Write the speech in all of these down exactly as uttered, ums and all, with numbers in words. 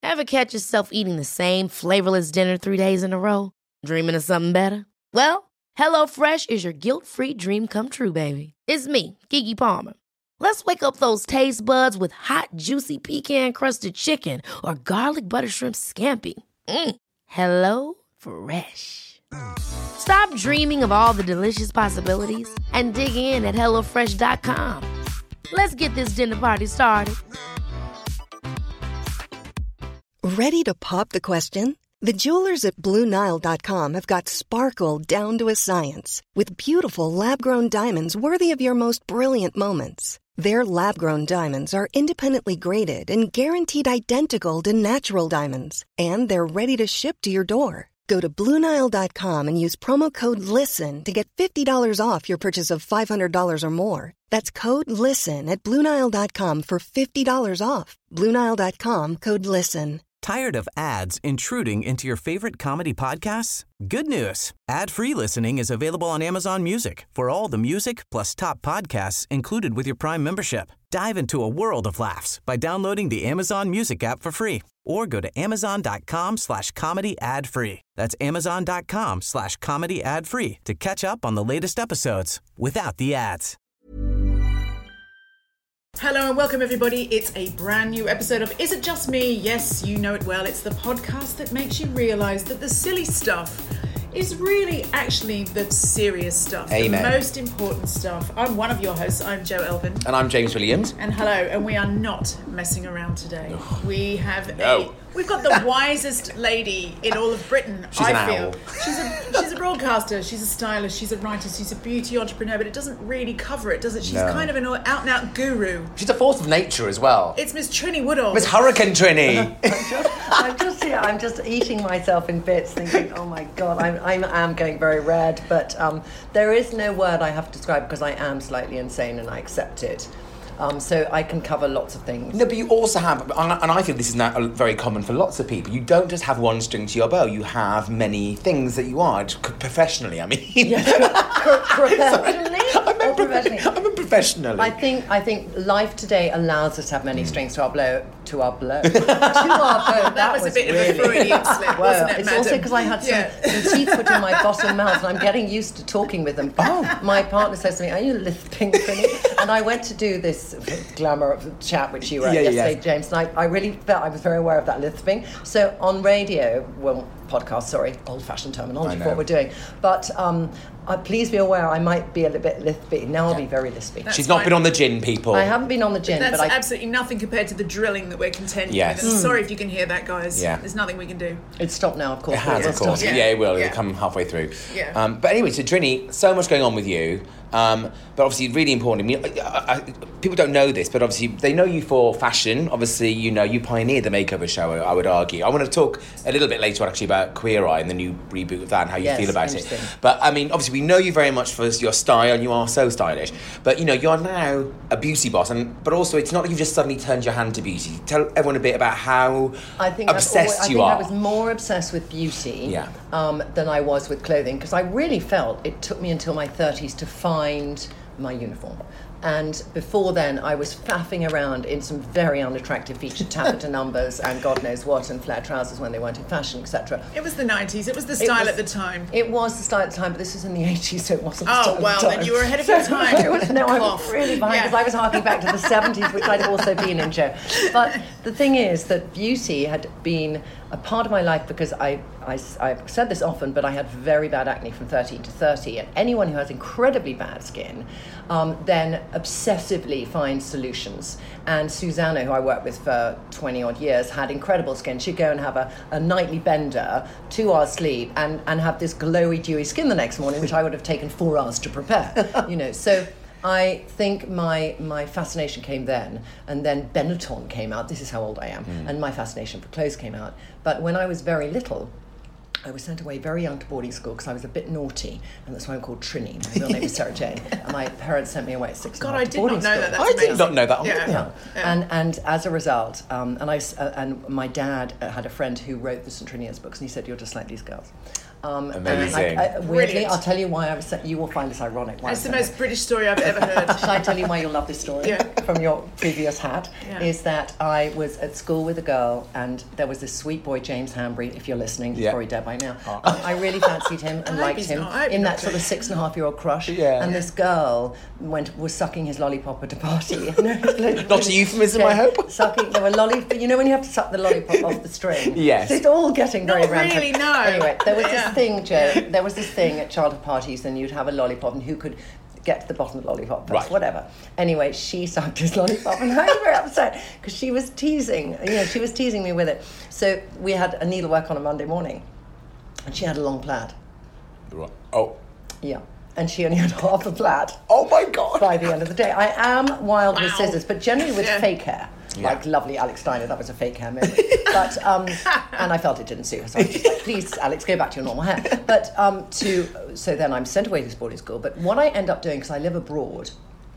Ever catch yourself eating the same flavorless dinner three days in a row? Dreaming of something better? Well, HelloFresh is your guilt-free dream come true, baby. It's me, Keke Palmer. Let's wake up those taste buds with hot, juicy pecan-crusted chicken or garlic butter shrimp scampi. Mm. Hello Fresh. Stop dreaming of all the delicious possibilities and dig in at hello fresh dot com. Let's get this dinner party started. Ready to pop the question? The jewelers at Blue Nile dot com have got sparkle down to a science with beautiful lab-grown diamonds worthy of your most brilliant moments. Their lab-grown diamonds are independently graded and guaranteed identical to natural diamonds, and they're ready to ship to your door. Go to Blue Nile dot com and use promo code LISTEN to get fifty dollars off your purchase of five hundred dollars or more. That's code LISTEN at Blue Nile dot com for fifty dollars off. Blue Nile dot com, code LISTEN. Tired of ads intruding into your favorite comedy podcasts? Good news. Ad-free listening is available on Amazon Music for all the music plus top podcasts included with your Prime membership. Dive into a world of laughs by downloading the Amazon Music app for free or go to amazon.com slash comedy ad-free. That's amazon.com slash comedy ad-free to catch up on the latest episodes without the ads. Hello and welcome everybody. It's a brand new episode of Is It Just Me? Yes, you know it well. It's the podcast that makes you realise that the silly stuff is really actually the serious stuff. Amen. The most important stuff. I'm one of your hosts. I'm Jo Elvin. And I'm James Williams. And hello, and we are not messing around today. No. We have No. a... We've got the wisest lady in all of Britain, She's I an feel. owl. She's a she's a broadcaster, she's a stylist, she's a writer, she's a beauty entrepreneur, but it doesn't really cover it, does it? She's No. kind of an out-and-out guru. She's a force of nature as well. It's Miss Trini Woodall. Miss Hurricane Trini. I'm just, I'm just here. I'm just eating myself in bits, thinking, "Oh my God, I'm, I'm, I'm going very red." But um, there is no word I have to describe because I am slightly insane and I accept it. Um, so I can cover lots of things. No, but you also have, and I feel this is now very common for lots of people, you don't just have one string to your bow, you have many things that you are, professionally, I mean. Yeah, pro- pro- professionally I meant or professionally? I meant professionally. I think I think life today allows us to have many strings to our blow, to our blow, to our bow. That, That was a bit of a Freudian slip, Well, wasn't it, it's madam? also because I had some, Yeah. some teeth put in my bottom mouth, and I'm getting used to talking with them. Oh. My partner says to me, "Are you lisping, Trini?" And I went to do this glamour of chat which you were at Yeah, yeah, yesterday, yes. James, and I, I really felt I was very aware of that lisping. So on radio, well, podcast, sorry, old-fashioned terminology I for know. what we're doing. But um, uh, please be aware I might be a little bit lispy. Now I'll be very lispy. That's She's not fine. been on the gin, people. I haven't been on the gin, That's but I... absolutely nothing compared to the drilling that we're contending Yes. with. Mm. Sorry if you can hear that, guys. Yeah. There's nothing we can do. It's stopped now, of course. It has, but of course. Yeah. Yeah, it will. Yeah. It'll come halfway through. Yeah. Um, but anyway, so Trini, so much going on with you. Um, but obviously, really important. I mean, I, I, people don't know this, but obviously, they know you for fashion. Obviously, you know, you pioneered the makeover show, I would argue. I want to talk a little bit later on, actually, about Queer Eye and the new reboot of that and how you Yes, feel about it. interesting. But, I mean, obviously, we know you very much for your style, and you are so stylish. But, you know, you're now a beauty boss, and but also, it's not like you've just suddenly turned your hand to beauty. Tell everyone a bit about how I think I've obsessed always, I you think are. I was more obsessed with beauty Yeah. um, than I was with clothing because I really felt it took me until my thirties to find my uniform. And before then, I was faffing around in some very unattractive featured taffeta numbers and God knows what, and flared trousers when they weren't in fashion, et cetera. It was the nineties. It was the style was- at the time. It was the style at the time, but this was in the eighties, so it wasn't the Oh, style well, at the time. then you were ahead of your time. I was, no, I was Cloth. really behind because Yeah. I was harking back to the seventies, which I'd also been in, Joe. But the thing is that beauty had been a part of my life because I, I, I've said this often, but I had very bad acne from thirteen to thirty, and anyone who has incredibly bad skin um, then obsessively finds solutions. And Susanna, who I worked with for twenty odd years, had incredible skin. She'd go and have a, a nightly bender, two hours sleep, and, and have this glowy, dewy skin the next morning, which I would have taken four hours to prepare. You know, so I think my my fascination came then, and then Benetton came out. This is how old I am, Mm. and my fascination for clothes came out. But when I was very little, I was sent away very young to boarding school because I was a bit naughty, and that's why I'm called Trini. My real name is Sarah Jane, and my parents sent me away at six. God, and a I half to did not boarding know school. that. That's I did amazing. not know that. Yeah. Yeah. Yeah. And and as a result, um, and I s- uh, and my dad uh, had a friend who wrote the St Trinians books, and he said, "You're just like these girls." Um, Amazing. and I, I, weirdly, Brilliant. I'll tell you why I was. You will find this ironic. Why It's the I said most British story I've ever heard. Shall I tell you why you'll love this story Yeah. from your previous hat? Yeah. Is that I was at school with a girl and there was this sweet boy, James Hanbury, if you're listening, he's Yeah. probably dead by now. Um, I really fancied him and I hope liked he's him not. I hope in he's that not sort of dead. six and a half year old crush. Yeah. And this girl went was sucking his lollipop at a party. Not a euphemism, I hope. Sucking, there were lollipop, you know when you have to suck the lollipop off the string? Yes. It's all getting very Not rampant. really, no. Anyway, there was Yeah. this thing, Joe, there was this thing at childhood parties and you'd have a lollipop and who could get to the bottom of the lollipop first, Right. whatever. Anyway, she sucked his lollipop and I was very upset because she was teasing, you know, she was teasing me with it. So we had a needlework on a Monday morning and she had a long plaid. Right. Oh. Yeah. And she only had half a plaid Oh my God. by the end of the day. I am wild with Wow. scissors, but generally with Yeah. fake hair. Yeah. Like lovely Alex Steiner, that was a fake hair moment. But, um, and I felt it didn't suit her, so I was just like, please, Alex, go back to your normal hair. But um, to, so then I'm sent away to boarding school. But what I end up doing, because I live abroad,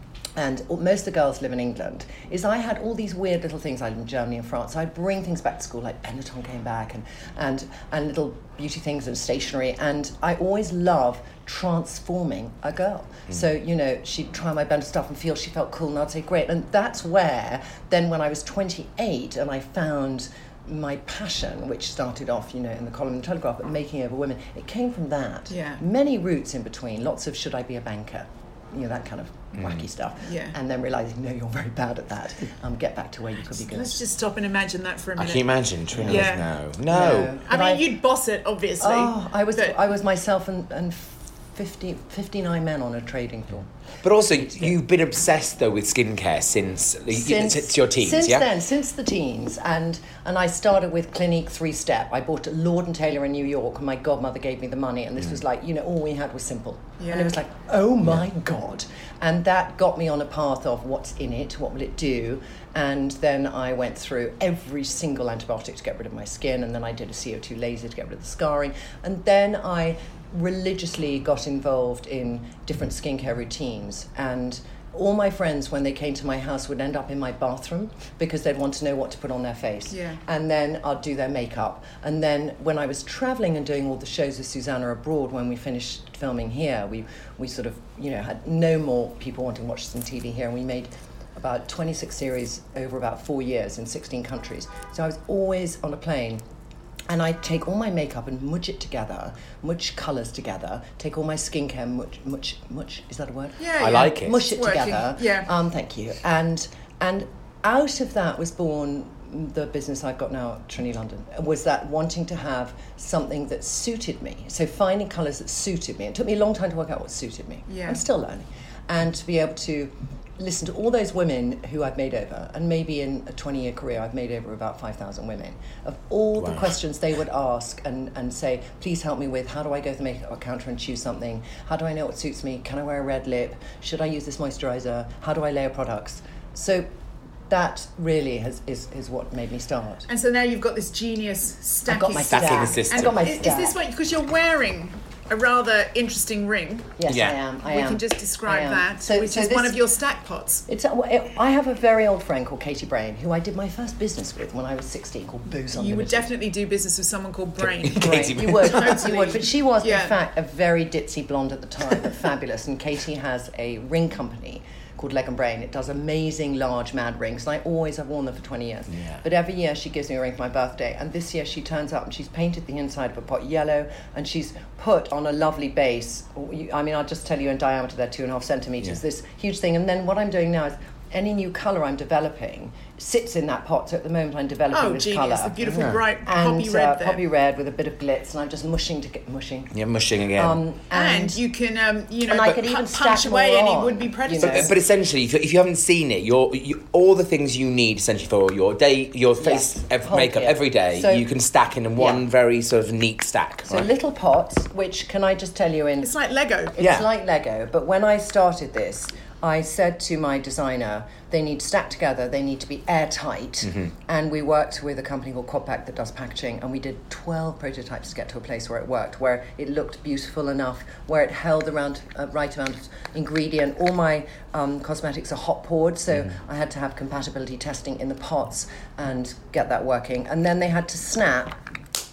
and most of the girls live in England, is I had all these weird little things. I lived in Germany and France, so I'd bring things back to school, like Benetton came back, and, and, and little beauty things and stationery, and I always love transforming a girl. Mm. So, you know, she'd try my Benetton stuff and feel she felt cool, and I'd say, great. And that's where, then when I was twenty-eight, and I found my passion, which started off, you know, in the column in the Telegraph, but making over women, it came from that. Yeah. Many routes in between, lots of should I be a banker? You know, that kind of wacky stuff. Yeah. And then realising, no, you're very bad at that. Um, get back to where you could be good. Let's just stop and imagine that for a I minute. can you imagine Trini? Yeah. No. No. No. I But mean, I- you'd boss it, obviously. Oh, I was but- I was myself and, and fifty, fifty-nine men on a trading floor. But also, you've been obsessed though with skincare since, since, since your teens, since yeah? then, since the teens, and and I started with Clinique Three Step. I bought a Lord and Taylor in New York, and my godmother gave me the money, and this Mm. was like, you know, all we had was simple, Yeah. and it was like, oh my god, and that got me on a path of what's in it, what will it do, and then I went through every single antibiotic to get rid of my skin, and then I did a C O two laser to get rid of the scarring, and then I religiously got involved in different skincare routines, and all my friends when they came to my house would end up in my bathroom because they'd want to know what to put on their face. Yeah. And then I'd do their makeup, and then when I was traveling and doing all the shows with Susanna abroad, when we finished filming here, we we sort of, you know, had no more people wanting to watch some T V here, and we made about twenty-six series over about four years in sixteen countries. So I was always on a plane, and I'd take all my makeup and mush it together, mush colours together, take all my skincare, mush, mush, mush, is that a word? Yeah, I yeah. like it. Mush it Working, together. yeah. Um, thank you. And and out of that was born the business I've got now at Trinity London, was that wanting to have something that suited me. So finding colours that suited me. It took me a long time to work out what suited me. Yeah. I'm still learning. And to be able to listen to all those women who I've made over, and maybe in a twenty-year career I've made over about five thousand women, of all the Wow. questions they would ask and, and say, please help me with, how do I go to the makeup counter and choose something? How do I know what suits me? Can I wear a red lip? Should I use this moisturiser? How do I layer products? So that really has, is, is what made me start. And so now you've got this genius stacking. I've got my Stacking stack. system. I've got my is, is stack. this what, because you're wearing a rather interesting ring. Yes, Yeah. I am. I we am. can just I describe am. that, So- which so is this- one of your stack pots. It's a, it, I have a very old friend called Katie Brain, who I did my first business with when I was sixteen, called Booze Unlimited. You would definitely do business with someone called Brain. Katie You would, Totally. you would. But she was, Yeah. in fact, a very ditzy blonde at the time, but fabulous. And Katie has a ring company called Leg and Brain. It does amazing large mad rings, and I always have worn them for twenty years. Yeah. But every year she gives me a ring for my birthday, and this year she turns up and she's painted the inside of a pot yellow, and she's put on a lovely base. I mean, I'll just tell you in diameter, they're two and a half centimetres, Yeah. this huge thing. And then what I'm doing now is any new colour I'm developing sits in that pot. So at the moment I'm developing Oh, this genius. colour. The beautiful Yeah. bright And poppy red uh, there. poppy red with a bit of glitz, and I'm just mushing to get mushing. Yeah, mushing again. Um, and, you can, um, you know, and I but could pu- even punch stack away more any on, would-be you predators. know. But, but essentially, if, if you haven't seen it, you're, you, all the things you need essentially for your day, your face Yes, ev- whole makeup kit. every day, So- you can stack in one Yeah. very sort of neat stack. So right? little pots, which can I just tell you in... It's like Lego. It's Yeah. like Lego, but when I started this, I said to my designer, they need stacked together, they need to be airtight, Mm-hmm. and we worked with a company called Quadpack that does packaging, and we did twelve prototypes to get to a place where it worked, where it looked beautiful enough, where it held around uh, right amount of ingredient. All my um, cosmetics are hot poured, so Mm-hmm. I had to have compatibility testing in the pots and get that working, and then they had to snap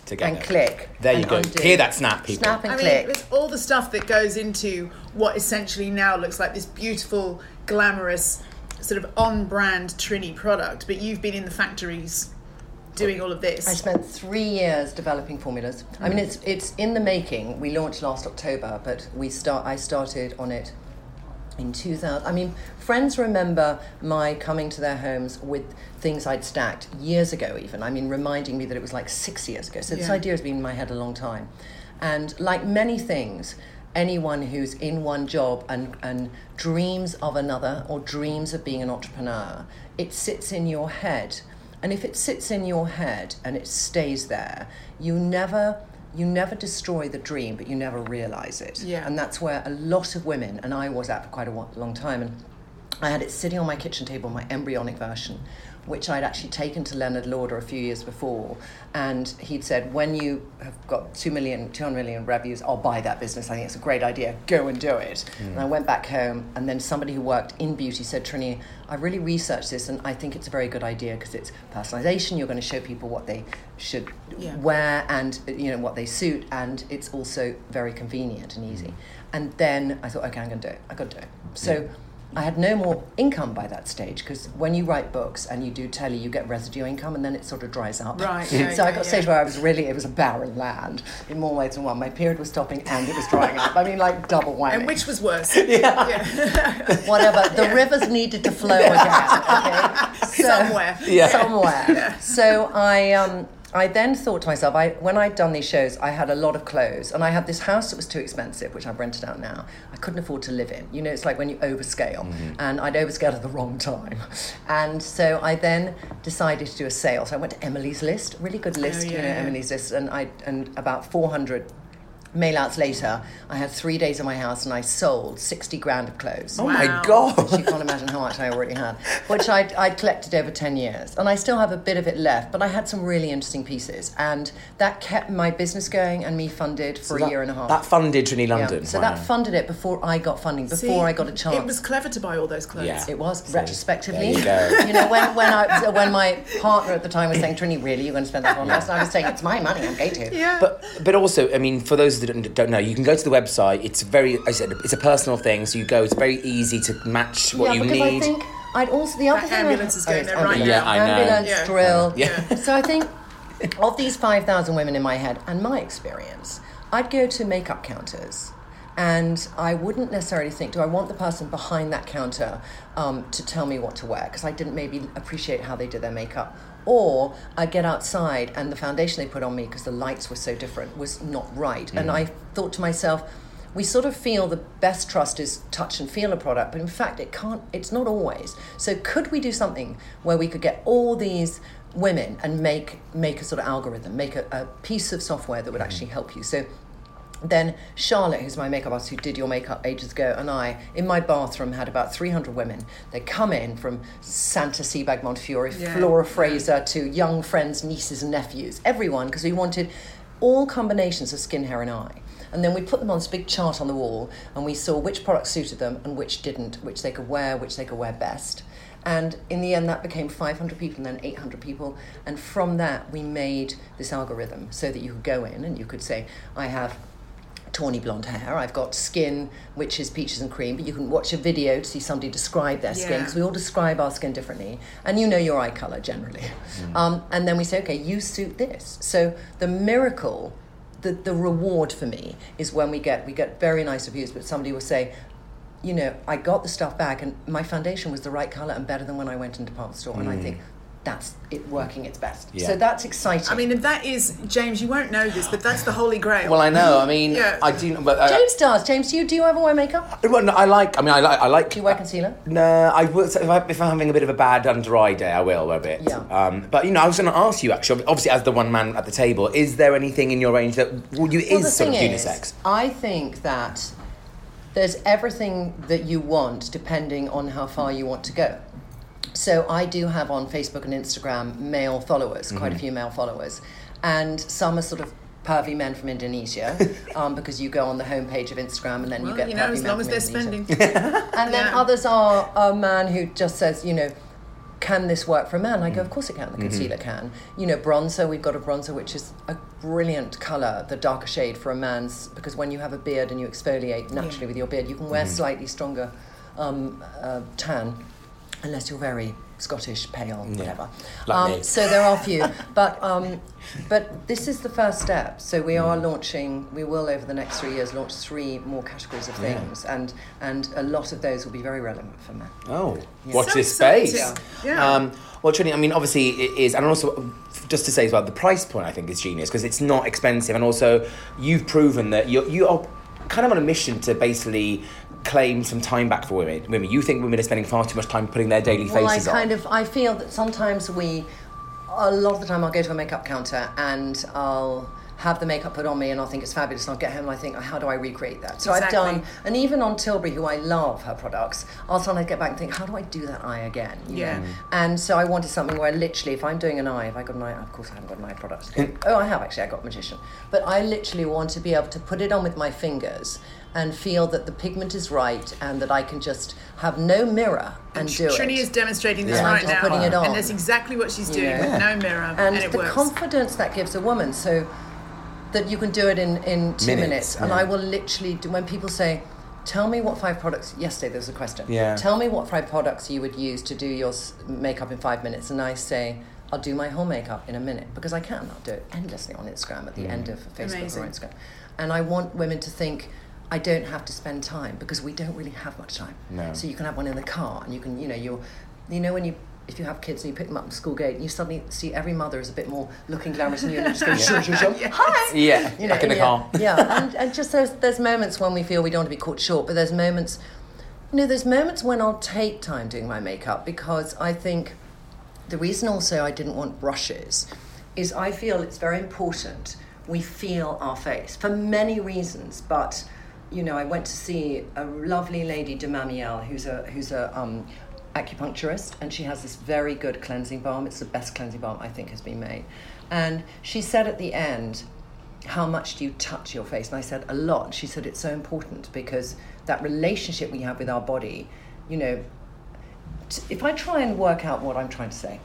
together. And click. There you and go. undo. Hear that snap, people. Snap and I click. mean, it's all the stuff that goes into what essentially now looks like this beautiful, glamorous, sort of on-brand Trini product. But you've been in the factories doing all of this. I spent three years developing formulas. Mm. I mean, it's it's in the making. We launched last October, but we start. I started on it in two thousand. I mean, friends remember my coming to their homes with things I'd stacked years ago even. I mean, reminding me that it was like six years ago. So this Yeah. idea has been in my head a long time. And like many things, anyone who's in one job and, and dreams of another or dreams of being an entrepreneur, it sits in your head. And if it sits in your head and it stays there, you never you never destroy the dream, but you never realize it. Yeah. And that's where a lot of women, and I was at for quite a wa- long time, and I had it sitting on my kitchen table, my embryonic version, which I'd actually taken to Leonard Lauder a few years before. And he'd said, when you have got two million, two hundred million reviews, I'll buy that business. I think it's a great idea. Go and do it. Mm. And I went back home, and then somebody who worked in beauty said, Trini, I really researched this, and I think it's a very good idea because it's personalization. You're going to show people what they should yeah. wear and, you know, what they suit, and it's also very convenient and easy. Mm. And then I thought, okay, I'm going to do it. I've got to do it. So. Yeah. I had no more income by that stage because when you write books and you do telly, you get residue income and then it sort of dries up. Right. Yeah, so yeah, I got to a yeah. stage where I was really, it was a barren land in more ways than one. My period was stopping and it was drying up. I mean, like double whammy. And which was worse? yeah. yeah. Whatever. The yeah. rivers needed to flow again. Okay. So, somewhere. Yeah. Somewhere. Yeah. So I. Um, I then thought to myself, I when I'd done these shows, I had a lot of clothes, and I had this house that was too expensive, which I've rented out now. I couldn't afford to live in. You know, it's like when you overscale, mm-hmm. and I'd overscaled at the wrong time. And so I then decided to do a sale. So I went to Emily's List, really good list, oh, yeah, you know, yeah. Emily's List, and I and about four hundred mail-outs later, I had three days in my house and I sold sixty grand of clothes. Oh Wow. my God. You can't imagine how much I already had, which I'd, I'd collected over ten years. And I still have a bit of it left, but I had some really interesting pieces. And that kept my business going and me funded for So a that, year and a half. That funded Trini London. Yeah. So Wow. that funded it before I got funding, before See, I got a chance. It was clever to buy all those clothes. Yeah. It was, So, retrospectively. there you go. You know, when when I when my partner at the time was saying, Trini, really, you're going to spend that on us? And I was saying, it's my money, I'm going to. Yeah. But but also, I mean, for those that don't, don't know, you can go to the website. It's very, I said, it's a personal thing. So you go. It's very easy to match what yeah, you because need. I think I'd also the other That thing. ambulance I, is going oh, there it's right ambulance. now. Yeah, I know. Ambulance, Yeah. drill. Yeah. So I think of these five thousand women in my head and my experience, I'd go to makeup counters. And I wouldn't necessarily think, do I want the person behind that counter um, to tell me what to wear? Because I didn't maybe appreciate how they did their makeup. Or I'd get outside and the foundation they put on me, because the lights were so different, was not right. Mm. And I thought to myself, we sort of feel the best trust is touch and feel a product, but in fact it can't, it's not always. So could we do something where we could get all these women and make make a sort of algorithm, make a, a piece of software that would actually help you? So then Charlotte, who's my makeup artist who did your makeup ages ago, and I, in my bathroom, had about three hundred women. They come in from Santa Sebag Montefiore, Yeah. Flora Fraser, to young friends, nieces and nephews, everyone, because we wanted all combinations of skin, hair and eye. And then we put them on this big chart on the wall, and we saw which products suited them and which didn't, which they could wear, which they could wear best. And in the end, that became five hundred people and then eight hundred people. And from that, we made this algorithm so that you could go in and you could say, I have tawny blonde hair, I've got skin which is peaches and cream, but you can watch a video to see somebody describe their skin, Yeah. because we all describe our skin differently, and you know your eye colour generally. Mm. Um, and then we say, okay, you suit this. So the miracle, the, the reward for me is when we get we get very nice reviews, but somebody will say, you know, I got the stuff back and my foundation was the right colour and better than when I went into the department store. Mm. And I think that's it working its best. Yeah. So that's exciting. I mean, and that is, James, you won't know this, but that's the holy grail. Well, I know. I mean, Yeah. I do. But uh, James does. James, do you, do you ever wear makeup? Well, no, I like. I mean, I like. I like. Do you wear concealer? No, I will. So if, I, if I'm having a bit of a bad under eye day, I will wear a bit. Yeah. Um, but you know, I was going to ask you actually. Obviously, as the one man at the table, is there anything in your range that well, you Well, the is sort of thing unisex? is, I think that there's everything that you want depending on how far you want to go. So I do have on Facebook and Instagram male followers, quite Mm-hmm. a few male followers, and some are sort of pervy men from Indonesia, um, because you go on the homepage of Instagram and then well, you get you know, pervy as men long as from they're Indonesia. spending. And then Yeah. others are a man who just says, you know, can this work for a man? I go, of course it can. The concealer mm-hmm. can. You know, bronzer, we've got a bronzer which is a brilliant colour, the darker shade for a man's, because when you have a beard and you exfoliate naturally yeah. with your beard, you can wear mm-hmm. slightly stronger um, uh, tan, unless you're very Scottish, pale, yeah. whatever. Like um, me. So there are a few. but um, but this is the first step. So we are launching, we will over the next three years launch three more categories of things. Yeah. And and a lot of those will be very relevant for men. Oh, yeah. watch so this space. Yeah. yeah. Um, well, Trini, I mean, obviously it is, and also just to say as well, the price point I think is genius because it's not expensive, and also you've proven that you you are kind of on a mission to basically claim some time back for women. Women, you think women are spending far too much time putting their daily well, faces I kind on. of, I feel that sometimes we, a lot of the time I'll go to a makeup counter and I'll have the makeup put on me and I'll think it's fabulous and I'll get home and I think, how do I recreate that? So exactly. I've done, and even on Tilbury, who I love her products, I'll sometimes get back and think, how do I do that eye again? You yeah. know? And so I wanted something where literally, if I'm doing an eye, if I got an eye, of course I haven't got an eye product. oh, I have actually, I got Magician. But I literally want to be able to put it on with my fingers and feel that the pigment is right and that I can just have no mirror and, and do Trini it. Trini is demonstrating this yeah. right just now. Putting it on. And that's exactly what she's doing yeah. with no mirror. And, and it the works. confidence that gives a woman, so that you can do it in, in two minutes. minutes. Yeah. And I will literally, do, when people say, tell me what five products, yesterday there was a question, yeah. tell me what five products you would use to do your makeup in five minutes. And I say, I'll do my whole makeup in a minute, because I can. I'll do it endlessly on Instagram at the mm. end of Facebook Amazing. Or Instagram. And I want women to think, I don't have to spend time, because we don't really have much time. No. So you can have one in the car, and you can, you know, you're, you know, when you, if you have kids and you pick them up at the school gate, and you suddenly see every mother is a bit more looking glamorous than you, and you just go, shoo, shoo, shoo, hi! Yeah, you know, back in the yeah, car. yeah, and, and just there's, there's moments when we feel we don't want to be caught short, but there's moments, you know, there's moments when I'll take time doing my makeup, because I think the reason also I didn't want brushes is I feel it's very important we feel our face, for many reasons, but you know, I went to see a lovely lady, de Mamiel, who's a who's a um, acupuncturist, and she has this very good cleansing balm. It's the best cleansing balm I think has been made. And she said at the end, how much do you touch your face? And I said, a lot. She said, it's so important, because that relationship we have with our body, you know, t- if I try and work out what I'm trying to say,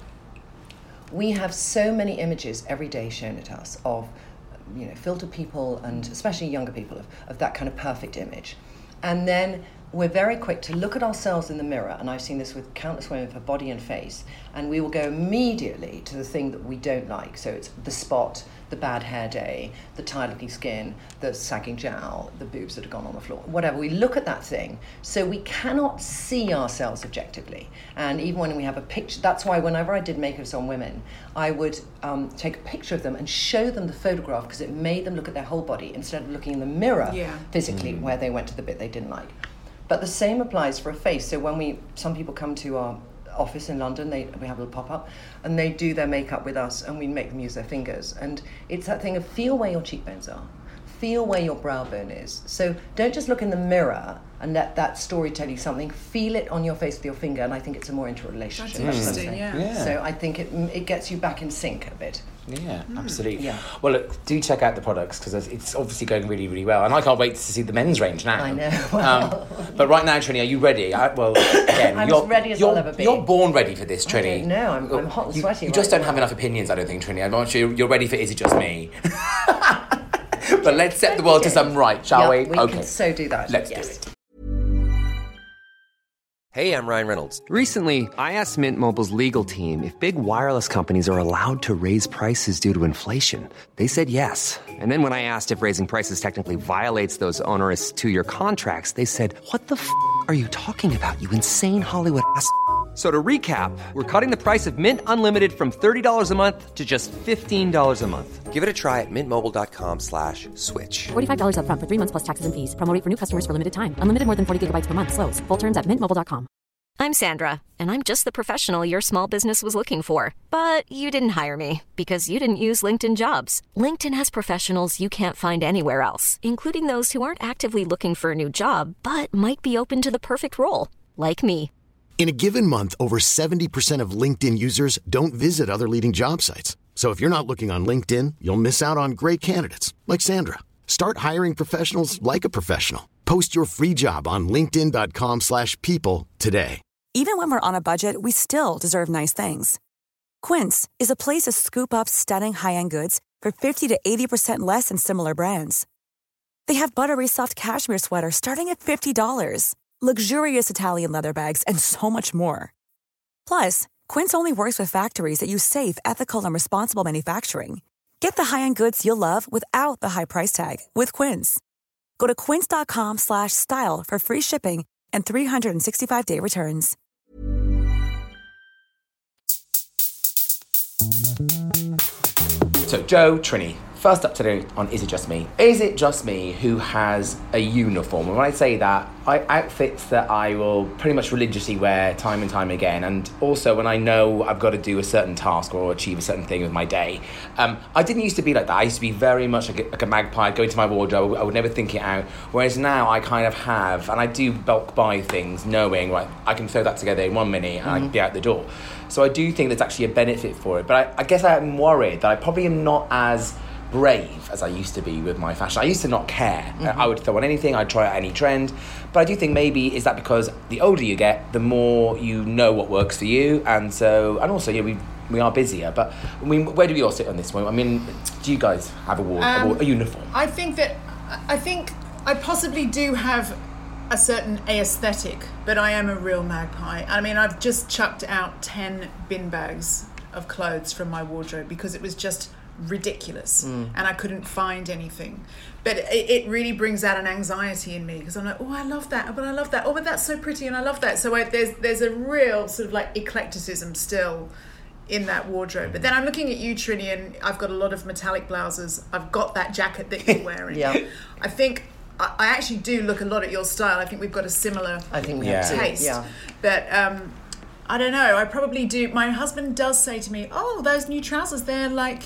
we have so many images every day shown at us of, you know, filter people, and especially younger people, of, of that kind of perfect image. And then we're very quick to look at ourselves in the mirror, and I've seen this with countless women for body and face, and we will go immediately to the thing that we don't like. So it's the spot, the bad hair day, the tight-looking skin, the sagging jowl, the boobs that have gone on the floor, whatever. We look at that thing, so we cannot see ourselves objectively. And even when we have a picture, that's why whenever I did makeups on women, I would um, take a picture of them and show them the photograph, because it made them look at their whole body instead of looking in the mirror yeah. physically, mm. where they went to the bit they didn't like. But the same applies for a face. So when we, some people come to our office in London, they we have a little pop-up, and they do their makeup with us, and we make them use their fingers. And it's that thing of feel where your cheekbones are, feel where your brow bone is. So don't just look in the mirror and let that story tell you something. Feel it on your face with your finger, and I think it's a more intimate relationship. That's interesting, yeah. yeah. So I think it it gets you back in sync a bit. Yeah, mm. absolutely. Yeah. Well, look, do check out the products, because it's obviously going really, really well, and I can't wait to see the men's range now. I know. Well. Um, but right now, Trini, are you ready? I, well, again, I'm you're as ready as you're, I'll ever be. You're born ready for this, I Trini. don't know. I'm, I'm hot and you, sweaty. You just right don't now. have enough opinions, I don't think, Trini. I'm sure you're ready for Is It Just Me? But let's set the world to some right, shall yeah, we? We okay. can so do that. Let's yes. do it. Hey, I'm Ryan Reynolds. Recently, I asked Mint Mobile's legal team if big wireless companies are allowed to raise prices due to inflation. They said yes. And then when I asked if raising prices technically violates those onerous two-year contracts, they said, what the f*** are you talking about, you insane Hollywood ass f- So to recap, we're cutting the price of Mint Unlimited from thirty dollars a month to just fifteen dollars a month. Give it a try at mintmobile.com slash switch. forty-five dollars up front for three months plus taxes and fees. Promo rate for new customers for limited time. Unlimited more than forty gigabytes per month. Slows full terms at mint mobile dot com. I'm Sandra, and I'm just the professional your small business was looking for. But you didn't hire me, because you didn't use LinkedIn Jobs. LinkedIn has professionals you can't find anywhere else, including those who aren't actively looking for a new job, but might be open to the perfect role, like me. In a given month, over seventy percent of LinkedIn users don't visit other leading job sites. So if you're not looking on LinkedIn, you'll miss out on great candidates like Sandra. Start hiring professionals like a professional. Post your free job on linkedin.com slash people today. Even when we're on a budget, we still deserve nice things. Quince is a place to scoop up stunning high-end goods for fifty to eighty percent less than similar brands. They have buttery soft cashmere sweaters starting at fifty dollars, luxurious Italian leather bags, and so much more. Plus, Quince only works with factories that use safe, ethical, and responsible manufacturing. Get the high-end goods you'll love without the high price tag with Quince. Go to quince.com slash style for free shipping and three sixty-five day returns. So, Joe, Trini, first up today on Is It Just Me? Is it just me who has a uniform? And when I say that, I outfits that I will pretty much religiously wear time and time again. And also when I know I've got to do a certain task or achieve a certain thing with my day. Um, I didn't used to be like that. I used to be very much like a, like a magpie, go into my wardrobe. I would never think it out. Whereas now I kind of have, and I do bulk buy things knowing, right, I can throw that together in one minute and mm-hmm. I can be out the door. So I do think there's actually a benefit for it. But I, I guess I'm worried that I probably am not as brave as I used to be with my fashion. I used to not care. Mm-hmm. I would throw on anything, I'd try out any trend. But I do think maybe is that because the older you get, the more you know what works for you. And so, and also, yeah, we we are busier. But I mean, where do we all sit on this one? I mean, do you guys have a, ward, um, a, ward, a uniform? I think that, I think I possibly do have a certain aesthetic, but I am a real magpie. I mean, I've just chucked out ten bin bags of clothes from my wardrobe because it was just ridiculous mm. and I couldn't find anything. But it, it really brings out an anxiety in me because I'm like, oh, I love that, but I love that, oh, but that's so pretty and I love that. So I, there's there's a real sort of like eclecticism still in that wardrobe. But then I'm looking at you, Trini, and I've got a lot of metallic blouses. I've got that jacket that you're wearing. Yeah. I think I, I actually do look a lot at your style. I think we've got a similar I think we taste. have too. Yeah. But um I don't know, I probably do. My husband does say to me, oh, those new trousers, they're like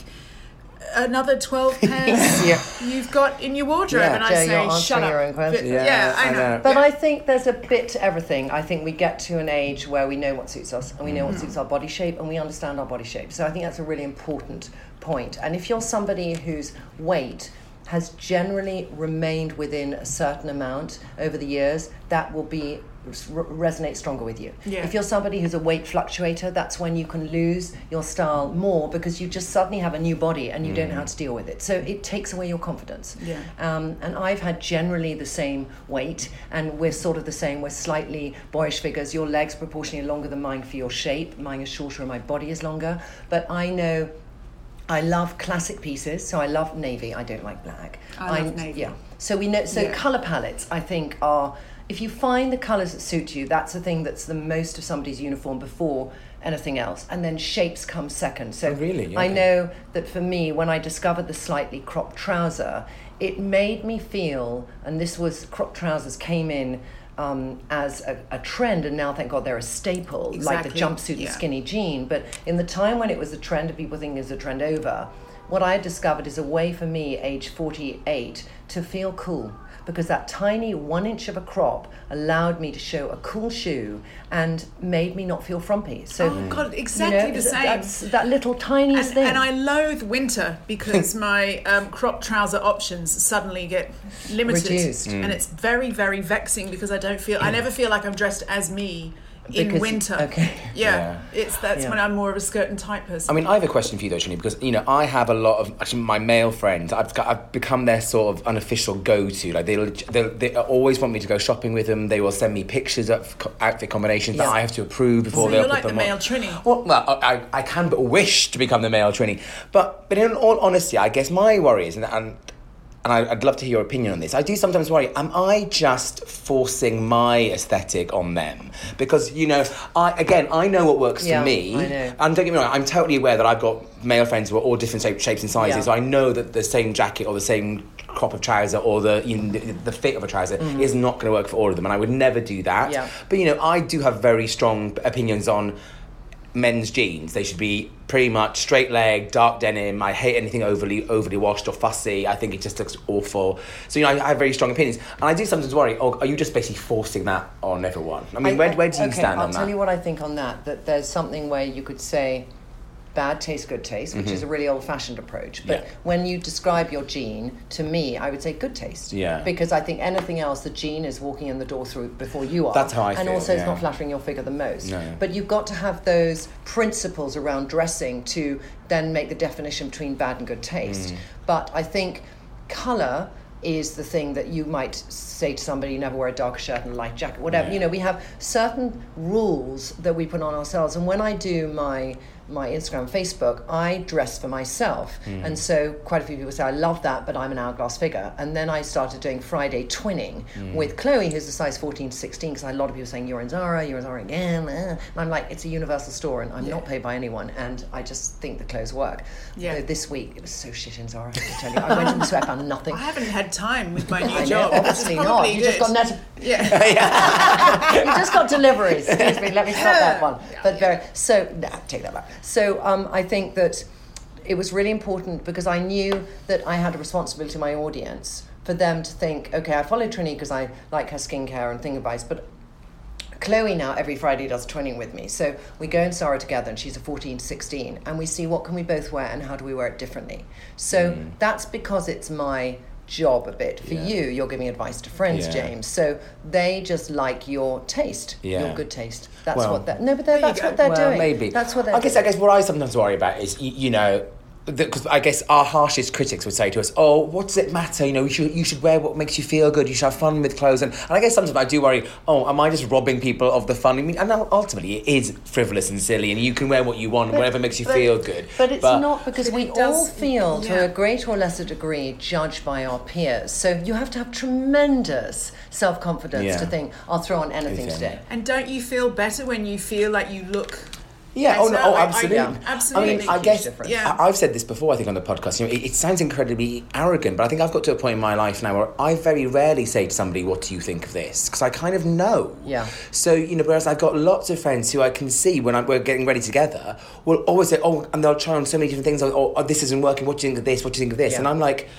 another twelve pairs yeah. you've got in your wardrobe. Yeah. And I yeah, say, shut up. Your own but, yeah, yeah, I know. I know. But yeah. I think there's a bit to everything. I think we get to an age where we know what suits us and we know mm. what suits our body shape and we understand our body shape. So I think that's a really important point. And if you're somebody whose weight has generally remained within a certain amount over the years, that will be resonate stronger with you. Yeah. If you're somebody who's a weight fluctuator, that's when you can lose your style more because you just suddenly have a new body and you mm. don't know how to deal with it. So it takes away your confidence. Yeah. Um, and I've had generally the same weight and we're sort of the same. We're slightly boyish figures. Your legs proportionally longer than mine for your shape. Mine is shorter and my body is longer. But I know I love classic pieces, so I love navy. I don't like black. I love I, navy. Yeah. So we know. So yeah. colour palettes, I think, are. If you find the colours that suit you, that's the thing that's the most of somebody's uniform before anything else. And then shapes come second. So oh, really? Okay. I know that for me, when I discovered the slightly cropped trouser, it made me feel, and this was, cropped trousers came in um, as a, a trend, and now, thank God, they're a staple, exactly. like the jumpsuit, yeah. the skinny jean. But in the time when it was a trend, and people think it's a trend over, what I discovered is a way for me, age forty-eight, to feel cool. Because that tiny one inch of a crop allowed me to show a cool shoe and made me not feel frumpy. So, oh God, exactly you know, the same. That's that little tiniest and, thing. And I loathe winter because my um, crop trouser options suddenly get limited. Reduced. Mm. And it's very, very vexing because I don't feel, I never feel like I'm dressed as me in because, winter. Okay. Yeah. yeah. It's that's yeah. when I'm more of a skirt and tight person. I mean, I have a question for you though, Trini, because, you know, I have a lot of, actually, my male friends, I've got, I've become their sort of unofficial go-to. Like, they'll, they'll, they always want me to go shopping with them. They will send me pictures of outfit combinations yeah. that I have to approve before so they'll you're put like them the on. male Trini. Well, well I, I can but wish to become the male Trini. But, but in all honesty, I guess my worry is, and, and and I'd love to hear your opinion on this, I do sometimes worry, am I just forcing my aesthetic on them? Because, you know, I again, I know what works yeah, for me. I know. And don't get me wrong, I'm totally aware that I've got male friends who are all different shape, shapes and sizes, yeah. so I know that the same jacket or the same crop of trouser or the you know, the, the fit of a trouser mm-hmm. is not going to work for all of them, and I would never do that. Yeah. But, you know, I do have very strong opinions on men's jeans. They should be pretty much straight leg, dark denim. I hate anything overly overly washed or fussy. I think it just looks awful. So, you know, I, I have very strong opinions. And I do sometimes worry, oh, are you just basically forcing that on everyone? I mean, I, where, where do you okay, stand I'll on that? I'll tell you what I think on that, that there's something where you could say bad taste, good taste, which Mhm. is a really old-fashioned approach. But Yeah. when you describe your gene, to me, I would say good taste. Yeah. Because I think anything else, the gene is walking in the door through before you are. That's how I And feel, also it's yeah. not flattering your figure the most. No. But you've got to have those principles around dressing to then make the definition between bad and good taste. Mm. But I think colour is the thing that you might say to somebody, never wear a dark shirt and a light jacket, whatever. Yeah. You know, we have certain rules that we put on ourselves. And when I do my my Instagram, Facebook, I dress for myself. Mm. And so quite a few people say, I love that, but I'm an hourglass figure. And then I started doing Friday twinning Mm. with Chloe, who's a size fourteen to sixteen, because a lot of people are saying, you're in Zara, you're in Zara again. eh. And I'm like, it's a universal store and I'm Yeah. not paid by anyone. And I just think the clothes work. Yeah. Though this week, it was so shit in Zara, I have to tell you. I went in this week, I found nothing. I haven't had time with my I new know, job. obviously It's not. probably You just good. got net- Yeah. you just got deliveries. Excuse me, let me stop that one. But very so nah, take that back. So um, I think that it was really important because I knew that I had a responsibility to my audience for them to think, okay, I follow Trini because I like her skincare and thing advice, but Chloe now every Friday does twinning with me. So we go in Zara together and she's a fourteen, sixteen and we see what can we both wear and how do we wear it differently. So Mm. that's because it's my job a bit. For Yeah. you, you're giving advice to friends, Yeah. James. So they just like your taste, Yeah. your good taste. That's Well, what they're, no, but they're, there you that's go. what they're Well, doing. maybe. That's what they're I guess. doing. I guess what I sometimes worry about is, you, you know, because I guess our harshest critics would say to us, "Oh, what does it matter? You know, you should you should wear what makes you feel good. You should have fun with clothes." And, and I guess sometimes I do worry. Oh, am I just robbing people of the fun? I mean, and ultimately it is frivolous and silly, and you can wear what you want, But- whatever makes you but- feel good. But it's not because But we it does- all feel yeah. to a greater or lesser degree judged by our peers. So you have to have tremendous self-confidence Yeah. to think, I'll throw on anything Anything. today. And don't you feel better when you feel like you look Yeah, oh, no, better? oh, I- I- absolutely. yeah, absolutely. I mean, I Huge guess difference. Yeah. I, I've said this before, I think, on the podcast. You know, it, it sounds incredibly arrogant, but I think I've got to a point in my life now where I very rarely say to somebody, "What do you think of this?" Because I kind of know. Yeah. So, you know, whereas I've got lots of friends who I can see when I'm, we're getting ready together will always say, "Oh," and they'll try on so many different things. Oh, oh, this isn't working. What do you think of this? What do you think of this? Yeah. And I'm like,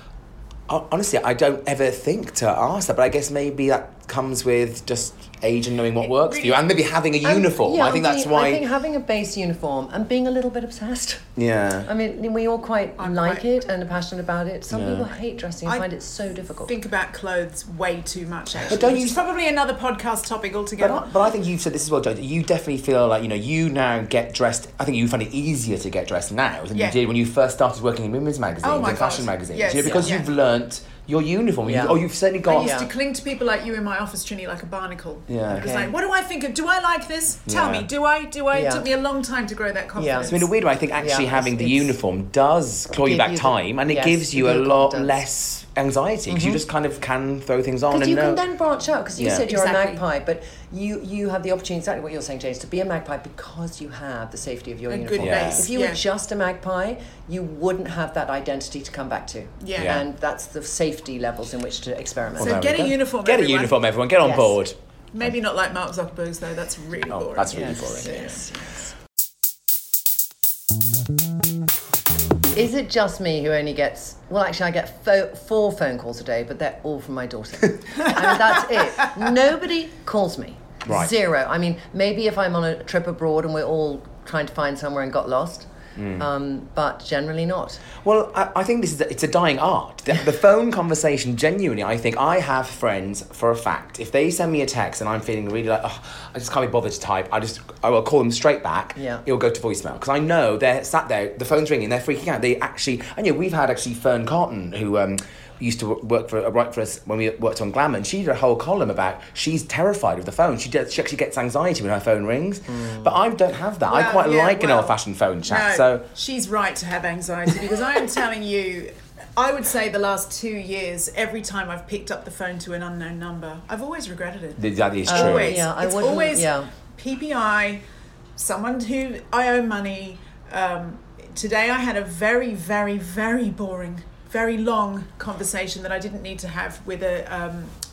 hon- honestly, I don't ever think to ask that, but I guess maybe that comes with just age and knowing what works for you, and maybe having a And, uniform. yeah, I think and that's being- why. I think having a base uniform and being a little bit obsessed. Yeah. I mean, we all quite I'm like quite- it and are passionate about it. Some Yeah. people hate dressing and I find it so difficult. think about clothes way too much, actually. don't which you- is probably another podcast topic But altogether. I, but I think you've said this as well, Joe. You definitely feel like, you know, you now get dressed. I think you find it easier to get dressed now than Yeah. you did when you first started working in women's magazines Oh my and fashion God. magazines. Yes, you know, because yeah. you've learnt your uniform. Yeah. You, oh, you've certainly I got. used Yeah. to cling to people like you in my office, Trini, like a barnacle. Yeah. It was Okay. like, what do I think of? Do I like this? Tell Yeah. me, do I? Do I? Yeah. It took me a long time to grow that confidence. So in a weird way, I think actually Yeah, having it's- the it's- uniform does claw you Give back you the- time, and it yes, gives you a give you the lot confidence. less anxiety because you just kind of can throw things on Because and you know. can then branch out, because you Yeah. said you're Exactly. a magpie, but you you have the opportunity, exactly what you're saying, James, to be a magpie because you have the safety of your A uniform. good Yeah. base. If you yeah. were just a magpie, you wouldn't have that identity to come back to. Yeah. Yeah. And that's the safety levels in which to experiment. So Well, there get we a go. uniform, Get a everyone. uniform, everyone. Get on Yes. board. Maybe not like Mark Zuckerberg's though. That's really Oh, boring. that's really Yes, boring. yes, yes. Is it just me who only gets, well actually I get fo- four phone calls a day, but they're all from my daughter. I mean, that's it. Nobody calls me. Right. Zero. I mean, maybe if I'm on a trip abroad and we're all trying to find somewhere and got lost, um, but generally not. Well, I, I think this is a, it's a dying art. The, the phone conversation, genuinely, I think I have friends for a fact. If they send me a text and I'm feeling really like, oh, I just can't be bothered to type, I just I will call them straight back. Yeah. It'll go to voicemail because I know they're sat there, the phone's ringing, they're freaking out. They actually, and yeah, we've had actually Fern Cotton who um, used to work for write for us when we worked on Glamour, and she did a whole column about she's terrified of the phone. She does, she actually gets anxiety when her phone rings, but I don't have that. I Well, quite yeah, like an well, old-fashioned phone chat. No, So. she's right to have anxiety because I am telling you, I would say the last two years, every time I've picked up the phone to an unknown number, I've always regretted it. That is true. Always. Yeah, I it's wouldn't- always yeah. P P I, someone who I owe money. Um, today I had a very, very, very boring, very long conversation that I didn't need to have with a um,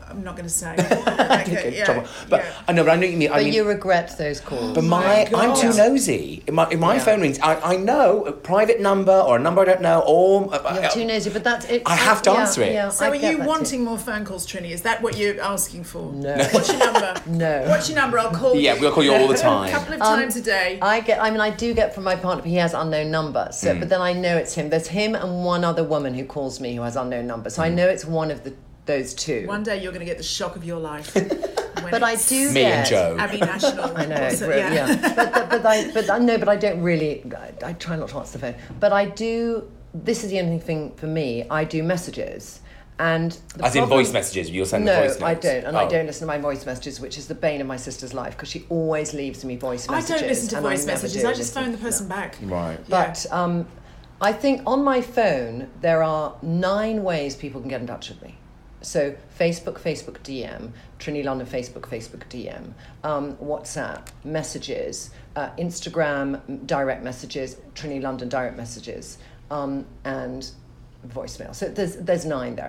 I'm not going to say. Okay, yeah, but yeah. I know, but I know what you mean. I But mean, you regret those calls. But my, my I'm too God. nosy. If my, if my Yeah. phone rings, I, I know a private number or a number I don't know, or You're too nosy, but that's it. I have to yeah, answer it. Yeah, So I are get you that wanting too. more phone calls, Trini? Is that what you're asking for? No. What's your number? No. What's your number? I'll call you. Yeah, we'll call you all the time. A couple of Um, times a day. I get. I mean, I do get from my partner, but he has unknown numbers. So, Mm. but then I know it's him. There's him and one other woman who calls me who has unknown numbers. So I Mm. know it's one of the those two. One day you're going to get the shock of your life. when But I it's do Me get. and Joe. Abbey National. I know, it's So, real, yeah. yeah. but, but, but I, but I no, but I don't really. I, I try not to answer the phone. But I do. This is the only thing for me. I do messages, and the As in problem- voice messages, you'll send no, the voice notes. I don't, and Oh. I don't listen to my voice messages, which is the bane of my sister's life because she always leaves me voice I messages. don't listen to and voice I never messages. do I just listen. phone the person No. back. Right. But um, I think on my phone there are nine ways people can get in touch with me. So Facebook, Facebook D M, Trini London Facebook, Facebook D M, um, WhatsApp, messages, uh, Instagram, direct messages, Trini London direct messages, um, and voicemail. So there's there's nine there.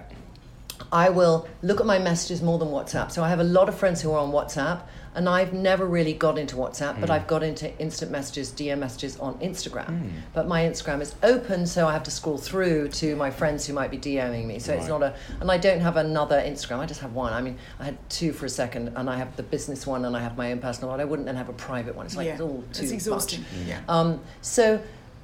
I will look at my messages more than WhatsApp. So I have a lot of friends who are on WhatsApp, and I've never really got into WhatsApp, but Mm. I've got into instant messages, D M messages on Instagram. Mm. But my Instagram is open, so I have to scroll through to my friends who might be DMing me. So it's Right. not a, and I don't have another Instagram. I just have one. I mean, I had two for a second, and I have the business one, and I have my own personal one. I wouldn't then have a private one. It's like Yeah. it's all too It's exhausting. much. Yeah. Um, so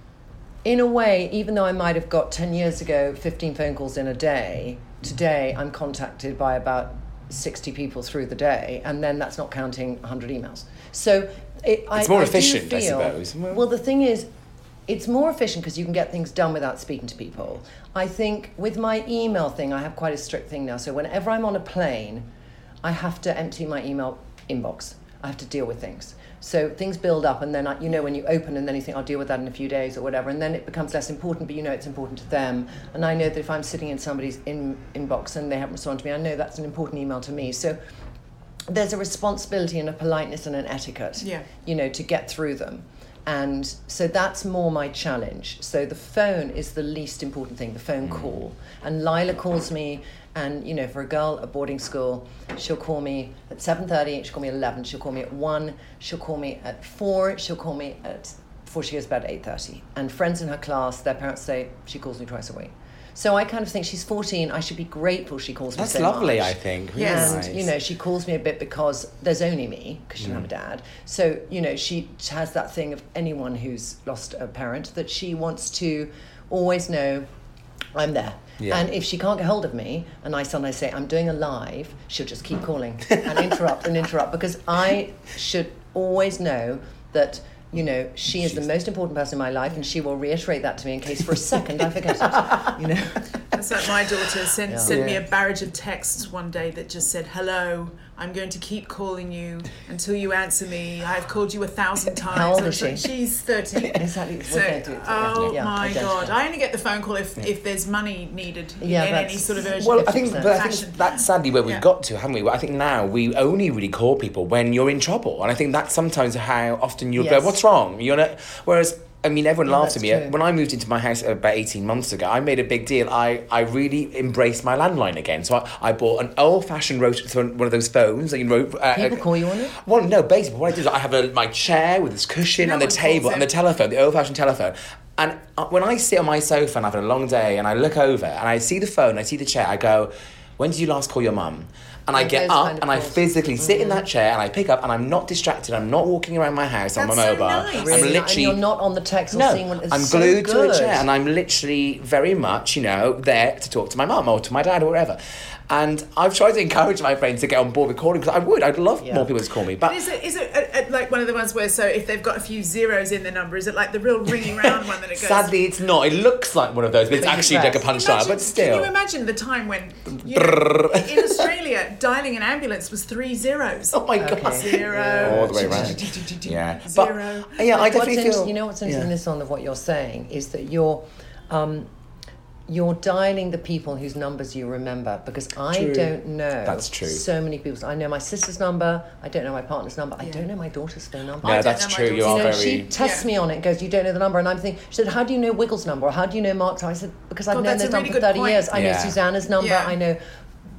in a way, even though I might have got ten years ago fifteen phone calls in a day, today I'm contacted by about sixty people through the day, and then that's not counting one hundred emails. So it, I, It's more I do efficient, I feel- suppose. Well, the thing is, it's more efficient because you can get things done without speaking to people. I think with my email thing, I have quite a strict thing now. So whenever I'm on a plane, I have to empty my email inbox. I have to deal with things. So things build up, and then I, you know when you open, and then you think I'll deal with that in a few days or whatever, and then it becomes less important. But you know it's important to them, and I know that if I'm sitting in somebody's in, inbox and they haven't responded to me, I know that's an important email to me. So there's a responsibility and a politeness and an etiquette, Yeah. you know, to get through them. And so that's more my challenge. So the phone is the least important thing, the phone call. And Lila calls me, and, you know, for a girl at boarding school, she'll call me at seven thirty, she'll call me at eleven, she'll call me at one, she'll call me at four, she'll call me at, before she goes to bed at eight thirty. And friends in her class, their parents say she calls me twice a week. So I kind of think she's fourteen, I should be grateful she calls me That's so lovely, much. I think. Really Yes. nice. And, you know, she calls me a bit because there's only me, because she doesn't have a dad. So, you know, she has that thing of anyone who's lost a parent, that she wants to always know I'm there. Yeah. And if she can't get hold of me, and I sometimes say, I'm doing a live, she'll just keep calling and interrupt and interrupt, because I should always know that, you know, she is the most important person in my life, and she will reiterate that to me in case for a second I forget it, you know. That's like my daughter sent, Yeah. sent me Yeah. a barrage of texts one day that just said, hello, I'm going to keep calling you until you answer me. I've called you a thousand times. How old I is was like, she? She's thirteen. Exactly. So, We're going to do it. oh Yeah, my identical. God. I only get the phone call if, if there's money needed Yeah, in any that's- sort of urgent Well, I think, but I fashion. think that's sadly where we've Yeah. got to, haven't we? I think now we only really call people when you're in trouble, and I think that's sometimes how often you'll Yes. go, "What's wrong?" You're not. Whereas, I mean, everyone Yeah, laughs at that's me true. when I moved into my house about eighteen months ago. I made a big deal. I, I really embraced my landline again. So I, I bought an old-fashioned rotary, one of those phones that you know. Uh, People call you on it? Well, no, basically what I do is I have a, my chair with this cushion No and the one table calls and the it. telephone, the old-fashioned telephone. And uh, when I sit on my sofa and I've had a long day and I look over and I see the phone, I see the chair, I go, when did you last call your mum? And I Like get those up kind of and I calls. physically sit in that chair and I pick up and I'm not distracted. I'm not walking around my house on my That's so mobile. nice. I'm Really? And literally you're not on the text or no, seeing what it's I'm so glued to a good. chair and I'm literally very much, you know, there to talk to my mum or to my dad or whatever. And I've tried to encourage my friends to get on board with calling because I would. I'd love Yeah. more people to call me. But Is it, is it uh, uh, like one of the ones where, so if they've got a few zeros in their number, is it like the real ringing round one that it goes? sadly, it's not. It looks like one of those, but it's But you actually like a press. punch dial. Imagine- But still. Can you imagine the time when, you know, in Australia, dialing an ambulance was three zeros? Oh my God. Okay. Zero. All the way around. Yeah. Zero. But, yeah, I What's definitely interesting- feel... You know what's interesting yeah. in this on of what you're saying is that you're, um, you're dialing the people whose numbers you remember, because I True. don't know. That's true. So many people's. I know my sister's number. I don't know my partner's number. I don't know my daughter's phone number. Yeah, don't that's know my true. You daughter's are You know, very... she tests Yeah. me on it and goes, you don't know the number. And I'm thinking, she said, how do you know Wiggles' number? Or how do you know Mark's number? I said, because I've God, known that's a those really numbers for good thirty point. years. I know Yeah. Susanna's number. Yeah. I know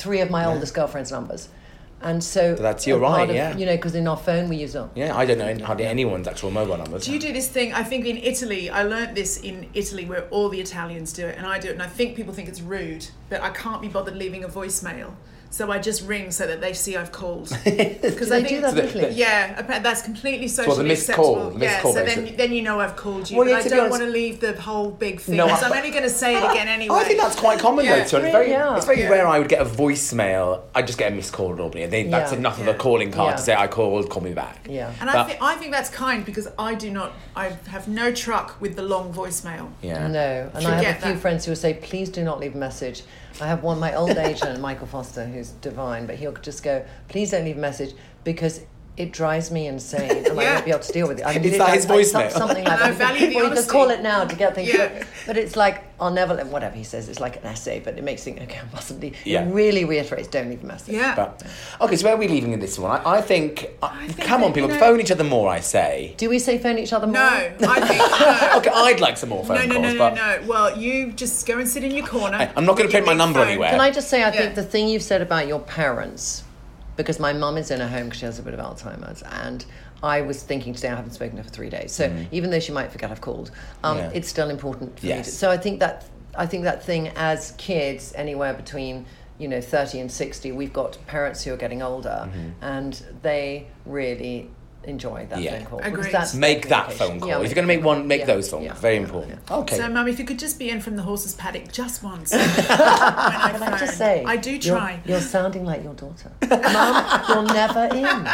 three of my oldest girlfriends' numbers. And so But that's- you're a part right, of, yeah. You know, because in our phone we use them. Yeah, I don't know hardly anyone's actual mobile numbers. Do you do this thing? I think in Italy, I learnt this in Italy where all the Italians do it, and I do it, and I think people think it's rude, but I can't be bothered leaving a voicemail. So I just ring so that they see I've called. Because Do I they think do that in Italy? Yeah, appa- that's completely Well, socially the missed acceptable. call, the missed yeah, call, so basically. then then you know I've called you. Well, but yeah, I to be don't honest- want to leave the whole big thing. No, because I- I'm only going to say it again anyway. I think that's quite common Yeah. though. So it's very, Yeah. it's very Yeah. rare I would get a voicemail. I just get a missed call normally. They, that's Yeah. enough of Yeah. a calling card Yeah. to say I called, call me back. Yeah. And I, But- th- I think that's kind because I do not, I have no truck with the long voicemail. Yeah. No, and I have Forget a few that. friends who will say, please do not leave a message. I have one, my old agent, Michael Foster, who's divine, but he'll just go, please don't leave a message because it drives me insane and I Yeah. won't be able to deal with it. I Is that his I- I- voicemail? Something like And I that. value the Or you could honesty. call it now to get things Yeah. but, but it's like, I'll never, let- whatever he says, it's like an essay, but it makes you think, okay, possibly. Yeah. It really reiterates, don't leave a message. Yeah. But, okay, so where are we leaving in this one? I, I think, I think come on, that, people, you know- phone each other more, I say. Do we say phone each other more? No, I think, no. Okay, I'd like some more phone No, no, calls, no, no, but no. Well, you just go and sit in your corner. I- I'm not gonna with your print my big number phone. anywhere. Can I just say, I Yeah. think the thing you've said about your parents, because my mum is in a home because she has a bit of Alzheimer's, and I was thinking today I haven't spoken to her for three days. So even though she might forget I've called, um, Yeah. it's still important for me. Yes. To, so I think that I think that thing as kids, anywhere between you know thirty and sixty, we've got parents who are getting older, and they really enjoy that Yeah. phone call. Agreed. because that's make their that communication. phone call. Yeah, if you're going to make one, make yeah, those phone yeah, calls. Very yeah, important. yeah. Okay. So, Mum, if you could just be in from the horse's paddock just once. when I Can I just phone. say, I do you're- try. You're, sounding like your daughter. Mum, you're never in.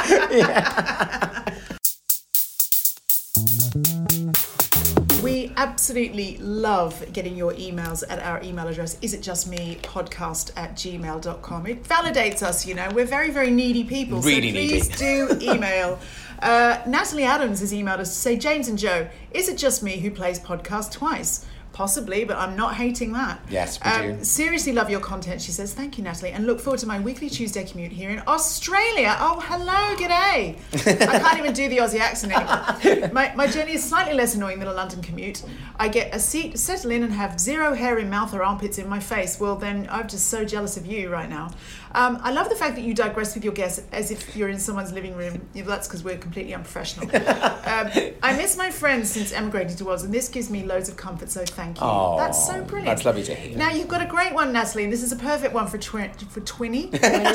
We absolutely love getting your emails at our email address, isitjustmepodcast at gmail dot com. It validates us, you know. We're very, very needy people. Really so please do email. Uh, Natalie Adams has emailed us to say, James and Joe, is it just me who plays podcast twice? Possibly, but I'm not hating that. Yes, we do. Seriously love your content, she says. Thank you, Natalie, and look forward to my weekly Tuesday commute here in Australia. Oh, hello, g'day. I can't even do the Aussie accent anymore. My, my journey is slightly less annoying than a London commute. I get a seat, settle in, and have zero hair in mouth or armpits in my face. Well, then I'm just so jealous of you right now. Um, I love the fact that you digress with your guests as if you're in someone's living room. Yeah, that's because we're completely unprofessional. um, I miss my friends since emigrating to Oz, and this gives me loads of comfort, so thank you. Aw, That's so brilliant. that's lovely to hear. Now, you've got a great one, Natalie, and this is a perfect one for, twi- for Twinny.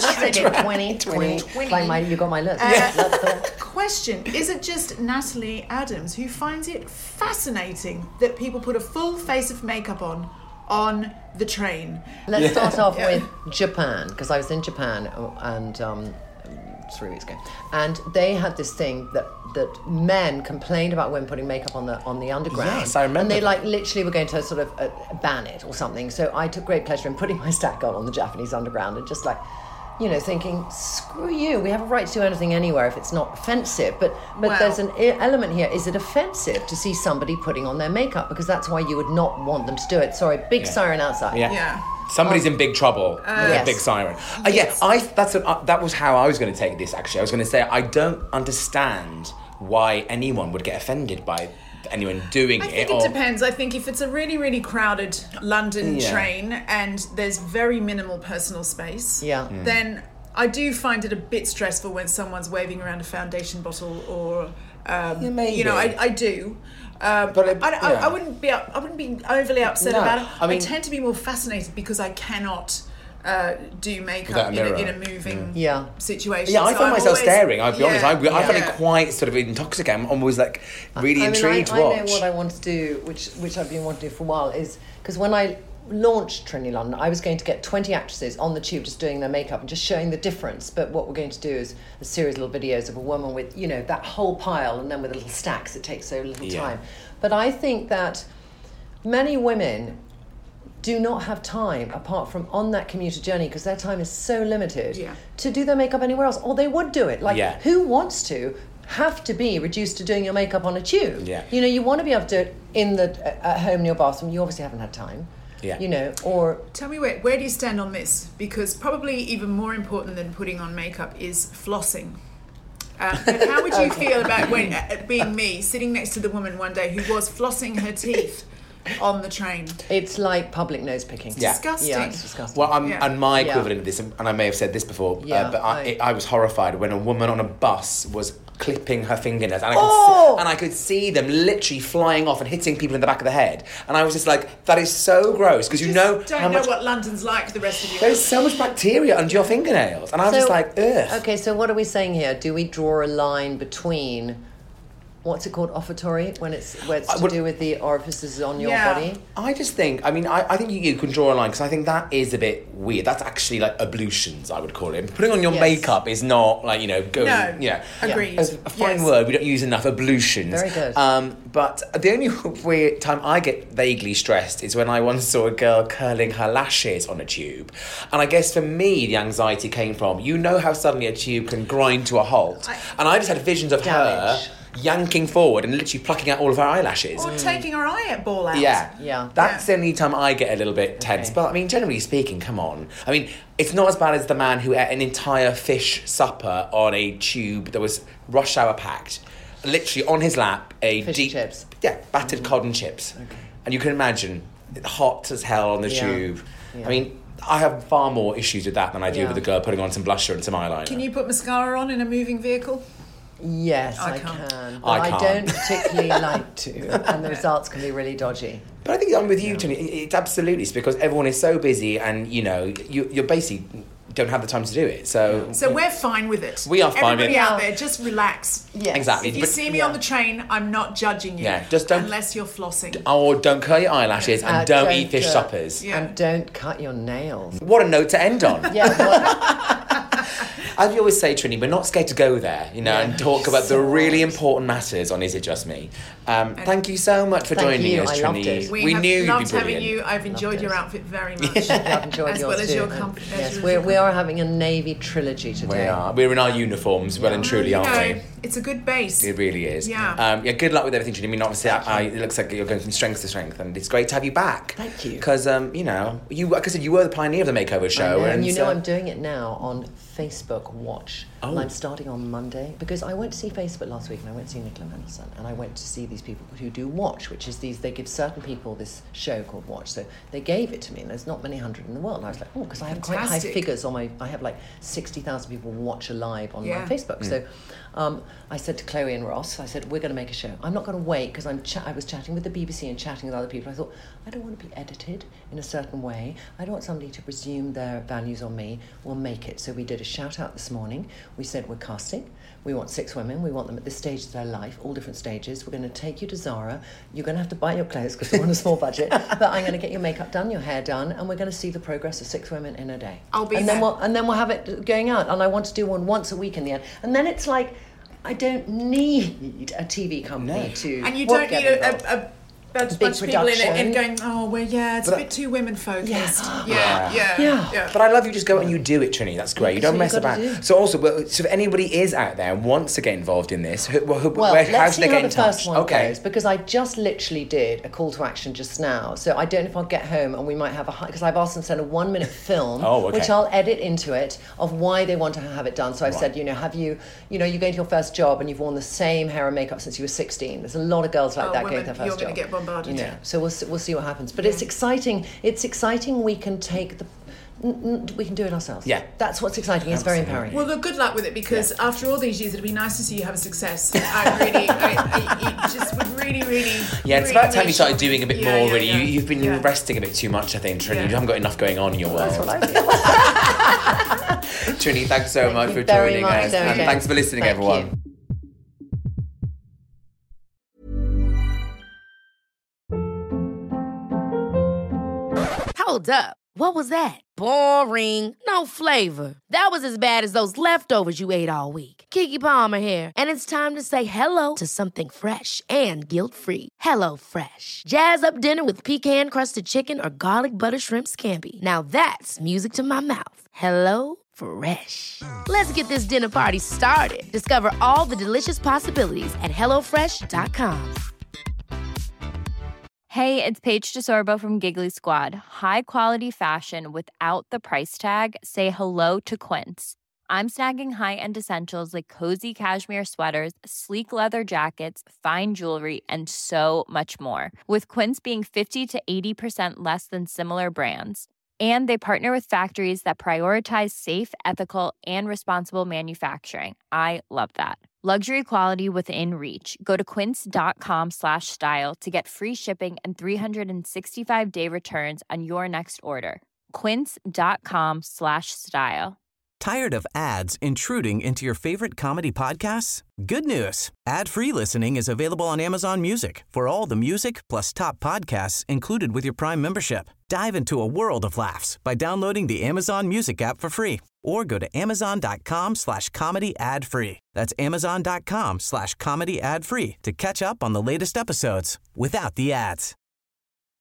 twenty, twenty, Twenty. Like my, you got my list. Uh, That's the- Question, is it just Natalie Adams who finds it fascinating that people put a full face of makeup on on the train? Let's start off Yeah. with Japan, because I was in Japan uh, and um, three weeks ago, and they had this thing that that men complained about women putting makeup on the on the underground. Yes, I remember And they that. like literally were going to sort of uh, ban it or something. So I took great pleasure in putting my stack on on the Japanese underground and just like, you know, thinking, screw you, we have a right to do anything anywhere if it's not offensive. But but Well- there's an e- element here. Is it offensive to see somebody putting on their makeup? Because that's why you would not want them to do it. Sorry, big Yeah. siren outside. Yeah. Yeah. Somebody's in big trouble with a yes. big siren. Uh, yeah, I that's a, uh, that was how I was going to take this. Actually, I was going to say I don't understand why anyone would get offended by anyone doing I it. think or- it depends. I think if it's a really, really crowded London Yeah. train and there's very minimal personal space, Yeah. Hmm. then I do find it a bit stressful when someone's waving around a foundation bottle or, um, Yeah, maybe. you know, I, I do. Um, But it- I, I, yeah. I wouldn't be up- I wouldn't be overly upset No, about it. I mean- tend to be more fascinated because I cannot uh, do makeup Without a in, a, mirror. in a moving Yeah. situation. Yeah, I So find I'm myself always- staring. I'll be honest. I, Yeah, I find yeah. it quite sort of intoxicating. I'm always like really I mean, intrigued I, to I watch. know what I want to do, which which I've been wanting to do for a while, is because when I launched Trinity London, I was going to get twenty actresses on the tube just doing their makeup and just showing the difference. But what we're going to do is a series of little videos of a woman with, you know, that whole pile and then with a little stacks. It takes so little Yeah. time. But I think that many women do not have time apart from on that commuter journey because their time is so limited Yeah. to do their makeup anywhere else, or they would do it. Like, Yeah. who wants to have to be reduced to doing your makeup on a tube? Yeah. You know, you want to be able to do it in the at home in your bathroom. You obviously haven't had time. Yeah. You know, or Tell me where, where do you stand on this? Because probably even more important than putting on makeup is flossing. Uh, but how would you feel about when, uh, being me, sitting next to the woman one day who was flossing her teeth on the train. It's like public nose picking. Yeah. Disgusting. Yeah, it's disgusting. Well, I'm, Yeah. and my Yeah. equivalent of this, and I may have said this before, Yeah, uh, but I, I- it, I was horrified when a woman on a bus was clipping her fingernails, and I, could Oh! see, and I could see them literally flying off and hitting people in the back of the head, and I was just like, that is so gross, because you Just know don't how know much what London's like for the rest of you. there's so much bacteria under your fingernails, and I was So- just like, ugh. Okay, so what are we saying here? Do we draw a line between what's it called, offertory, when it's where it's I to would- do with the orifices on your Yeah. body? I just think, I mean, I, I think you, you can draw a line, because I think that is a bit weird. That's actually like ablutions, I would call it. Putting on your Yes. makeup is not like, you know, going, No, yeah. agreed. As a fine Yes. word, we don't use enough ablutions. Very good. Um, but the only weird time I get vaguely stressed is when I once saw a girl curling her lashes on a tube. And I guess for me, the anxiety came from, you know how suddenly a tube can grind to a halt. I- and I just had visions of Damage. her yanking forward and literally plucking out all of her eyelashes. Or taking her eye ball out. Yeah. Yeah. That's the only time I get a little bit tense. Okay. But I mean, generally speaking, come on. I mean, it's not as bad as the man who ate an entire fish supper on a tube that was rush hour packed. Literally on his lap, a Fish deep. chips. Yeah, battered cod and chips. Okay. And you can imagine, hot as hell on the Yeah. tube. Yeah. I mean, I have far more issues with that than I do Yeah. with a girl putting on some blusher and some eyeliner. Can you put mascara on in a moving vehicle? Yes, I I, can't. can. But I I, can't. don't particularly like to, and the results can be really dodgy. But I think I'm with you, Tony. It- It's absolutely. It's because everyone is so busy, and you know, you you basically don't have the time to do it. So, So we're fine with it. We are fine with Everybody it. out there, just relax. Yes. Exactly. If you But- see me yeah. on the train, I'm not judging you. Yeah, just don't- Unless you're flossing. oh, don't curl your eyelashes and Uh, don't, don't, eat fish uh, suppers. Yeah. And don't cut your nails. What a note to end on. Yeah, well, As we always say, Trini, we're not scared to go there, you know, Yeah. and talk about the So really right. important matters on Is It Just Me? Um, thank you so much for Thank joining you, us, I Trini. loved it. We, we have knew you'd be loved brilliant. having you. I've enjoyed your it. outfit very much. I've enjoyed as yours well as too. your company. Yes, we're, we are having a navy trilogy today. We are. We're in our uniforms, well and truly, you aren't know, we? it's a good base. It really is. Yeah. Um, yeah. Good luck with everything, Trini. I mean, obviously, I, I, it looks like you're going from strength to strength, and it's great to have you back. Thank you. Because um, you know, you like I said, you were the pioneer of the makeover I show, know, and you know so- I'm doing it now on Facebook Watch. Oh. And I'm starting on Monday because I went to see Facebook last week and I went to see Nicola Mandelson and I went to see these people who do Watch, which is these, they give certain people this show called Watch. So they gave it to me and there's not many hundred in the world. And I was like, oh, because I have quite high Fantastic. figures on my, I have like sixty thousand people watch alive on Yeah. my Facebook. So um, I said to Chloe and Ross, I said, we're going to make a show. I'm not going to wait because I'm cha- I was chatting with the B B C and chatting with other people. I thought, I don't want to be edited in a certain way. I don't want somebody to presume their values on me. We'll make it. So we did a shout out this morning. We said we're casting. We want six women. We want them at this stage of their life, all different stages. We're going to take you to Zara. You're going to have to buy your clothes because we're on a small budget. But I'm going to get your makeup done, your hair done, and we're going to see the progress of six women in a day. I'll be and then there. we'll and then we'll have it going out. And I want to do one once a week in the end. And then it's like, I don't need a T V company No. to And you work don't need get a, involved. a, a bunch, Big bunch of people in it and production. going, oh, well, yeah, it's But a bit too women focused. Yeah. Yeah, yeah, Yeah. yeah. But I love you just go and you do it, Trini. That's great. You That's don't what mess you about. gotta do. So also, well, so if anybody is out there and wants to get involved in this, who, who, Well, where, how let's do see they how get the in touch? first one Okay. goes, because I just literally did a call to action just now. So I don't know if I'll get home and we might have a, because I've asked them to send a one minute film, Oh, okay. which I'll edit into it, of why they want to have it done. So I've Right. said, you know, have you, you know, you're going to your first job and you've worn the same hair and makeup since you were sixteen. There's a lot of girls like Oh, that women, going to their you're first gonna job. get bombarded. You know, so we'll see, we'll see what happens. But it's exciting. It's exciting. We can take the, n- n- we can do it ourselves. Yeah. That's what's exciting. It's very empowering. Well, look, good luck with it because after all these years, it'd be nice to see you have a success. I really, I, I, it just would really, really. Yeah, it's really, about time really you started shock me. doing a bit Yeah, more, yeah, really. yeah. You, you've been Yeah. resting a bit too much, I think, Trini. Yeah. You haven't got enough going on in your world. That's what I feel. Trini, thanks so Thank much you for very joining much, us. Sarah And Jane. thanks for listening, Thank everyone. you. Hold up. What was that? Boring. No flavor. That was as bad as those leftovers you ate all week. Keke Palmer here, and it's time to say hello to something fresh and guilt-free. Hello Fresh. Jazz up dinner with pecan-crusted chicken or garlic butter shrimp scampi. Now that's music to my mouth. Hello Fresh. Let's get this dinner party started. Discover all the delicious possibilities at hello fresh dot com. Hey, it's Paige DeSorbo from Giggly Squad. High quality fashion without the price tag. Say hello to Quince. I'm snagging high-end essentials like cozy cashmere sweaters, sleek leather jackets, fine jewelry, and so much more. With Quince being fifty to eighty percent less than similar brands. And they partner with factories that prioritize safe, ethical, and responsible manufacturing. I love that. Luxury quality within reach. Go to quince.com slash style to get free shipping and three sixty-five day returns on your next order. Quince.com slash style. Tired of ads intruding into your favorite comedy podcasts? Good news. Ad-free listening is available on Amazon Music for all the music plus top podcasts included with your Prime membership. Dive into a world of laughs by downloading the Amazon Music app for free or go to amazon.com slash comedy ad free. That's amazon.com slash comedy ad free to catch up on the latest episodes without the ads.